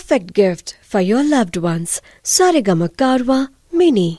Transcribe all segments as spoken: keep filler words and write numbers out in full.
perfect gift for your loved ones. Saregama Karwa Mini.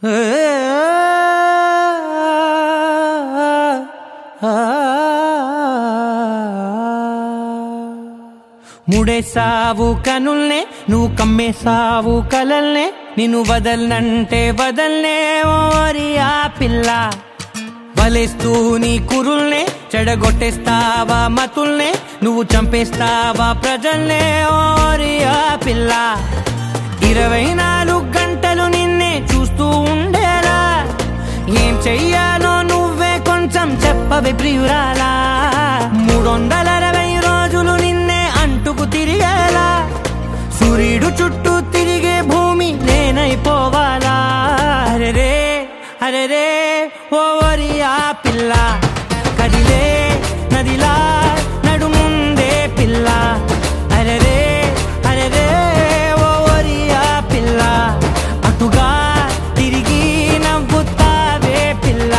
ముడేసావు కనుల్నే నువ్వు కమ్మేసావు కలల్నే నిన్ను వదల్నంటే వదల్నే ఓరి ఆ పిల్ల వలేస్తూ నీ కురుల్నే చెడగొట్టేస్తావా మతుల్నే నువ్వు చంపేస్తావా ప్రజల్నే ఓరి ఆ పిల్ల ఇరవై నాలుగు గంటలు నిన్నే చూస్తూ ఉండేలా ఏం చెయ్యాలో నువ్వే కొంచెం చెప్పవే ప్రియురాలా మూడొందల అరవై రోజులు నిన్నే అంటుకు తిరిగేలా సూర్యుడు చుట్టూ తిరిగే భూమి నేనైపోవాలా అరెరే అరెరే ఓరి ఆ పిల్ల కదిలే నదిలా నడుముందే పిల్ల అరెరే అరెరే ఓరి ఆ పిల్ల అటుగా తిరిగి నవ్వుతావే పిల్ల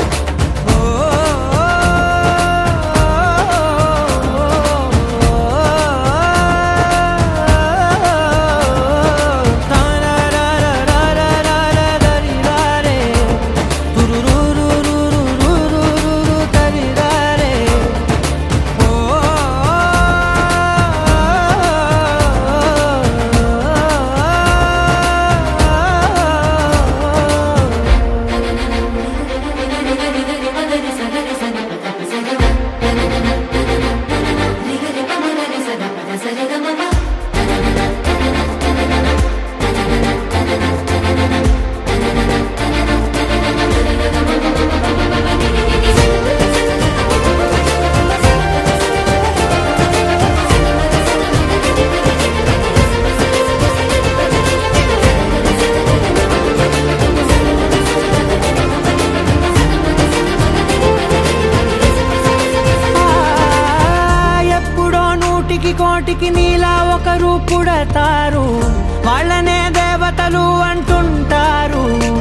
కోటికి నీలా ఒకరు పుడతారు వాళ్ళనే దేవతలు అంటుంటారు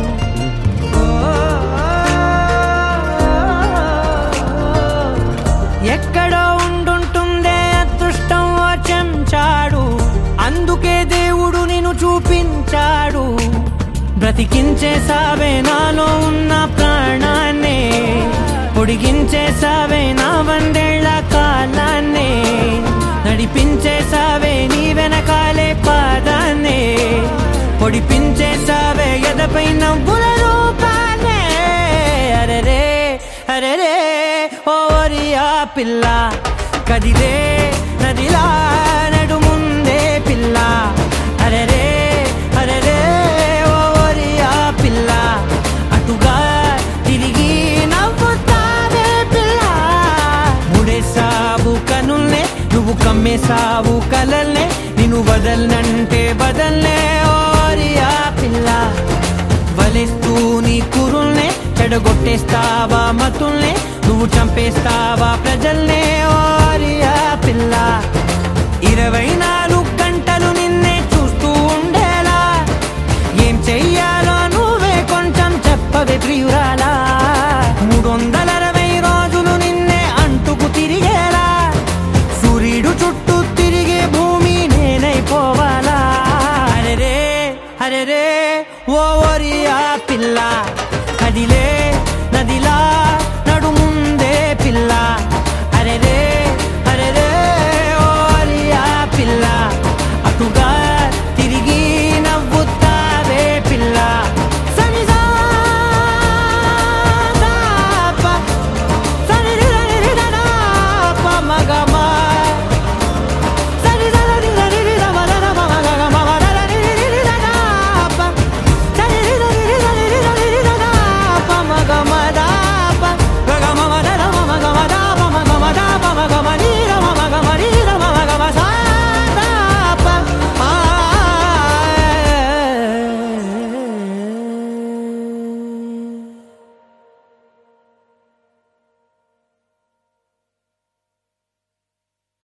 ఎక్కడో ఉండుంటుందే అదృష్టం ఓ చెంచాడు అందుకే దేవుడు నిన్ను చూపించాడు బ్రతికించేసావే నాలో ఉన్న ప్రాణాన్నే పొడిగించేసావే నా వందేళ్ల కాలాన్నే నడిపించేసావే నీ వెనకాలే పాదాన్నే పొడిపించేసావే ఎదపై నవ్వుల రూపాన్నే అరెరే అరెరే ఓరి ఆ పిల్ల కదిలే నదిలా నడుముందే పిల్ల అరెరే అరెరే ఓరి ఆ పిల్ల అటుగా తిరిగి నవ్వుతావే పిల్ల ముడేసావు కనుల్నే నువ్వు కమ్మేసావు కలల్నే నిన్ను వదల్నంటే వదల్నే ఓరి ఆ పిల్ల వలేస్తూ నీ కురుల్నే చెడగొట్టేస్తావా మతుల్నే నువ్వు చంపేస్తావా ప్రజల్నే ఓరి ఆ పిల్ల ఇరవై నాలుగు